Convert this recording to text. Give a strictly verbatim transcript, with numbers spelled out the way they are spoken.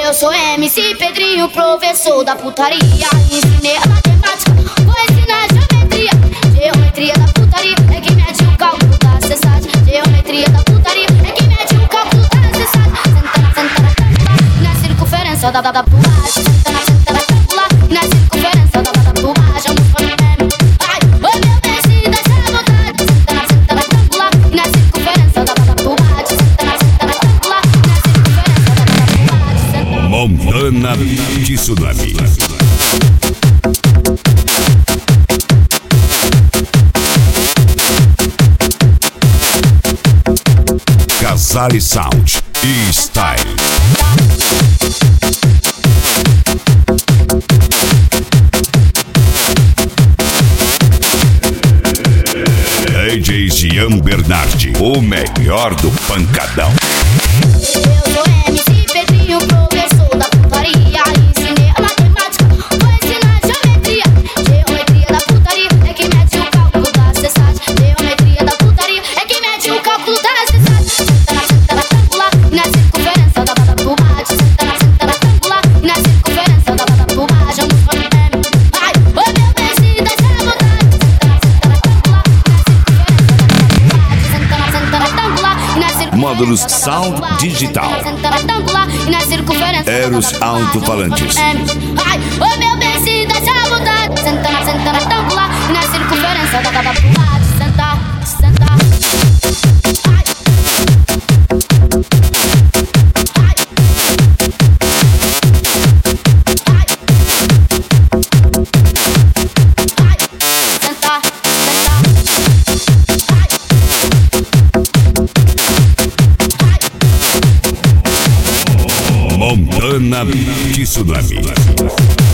Eu sou M C Pedrinho, professor da putaria. Ensinei a matemática, vou ensinar a geometria. Geometria da putaria é que mede o cálculo da cessagem. Geometria da putaria é que mede o cálculo da cessagem. Senta na, senta na tábula, na circunferência da da da pulagem. Senta na, senta na tábula, na circunferência da da da pulagem. Ai, ô meu beijo, deixa à vontade. Senta na, senta na tábula, na circunferência da da da pulagem. Senta na, senta na tábula, na circunferência da da da pulagem. Montana de Tsunami. Casale Sound e Style. D J Gian Bernardi, o melhor do pancadão. Eu sou M C Pedrinho, professor da putaria. Ensinei a matemática, vou ensinar a geometria. Geometria da putaria é que mede o cálculo da cessagem. Geometria da putaria é que mede o cálculo da cessagem. Senta na, senta na tábula, na circunferência da da da pulagem. Senta na, senta na tábula, na circunferência da da da pulagem. Ai, ô meu beijo, deixa à vontade. Senta na, senta na tábula, na circunferência. Módulos Sound Digital. Eros Alto-Falantes. Ai, ô meu beijo, deixa à vontade. Senta na, senta na tábula, na circunferência da da da pulagem. Senta, senta. Ai. Ai. Ai. Ai. Senta, senta. Montana de Tsunami.